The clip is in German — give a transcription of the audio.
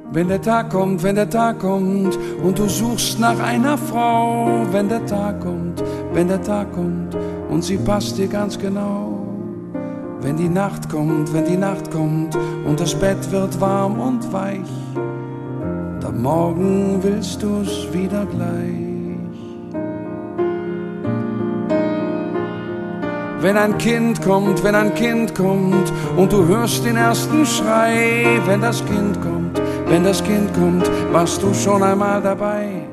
Wenn der Tag kommt, wenn der Tag kommt und du suchst nach einer Frau, wenn der Tag kommt, wenn der Tag kommt und sie passt dir ganz genau. Wenn die Nacht kommt, wenn die Nacht kommt und das Bett wird warm und weich, dann morgen willst du's wieder gleich. Wenn ein Kind kommt, wenn ein Kind kommt und du hörst den ersten Schrei, wenn das Kind kommt, warst du schon einmal dabei.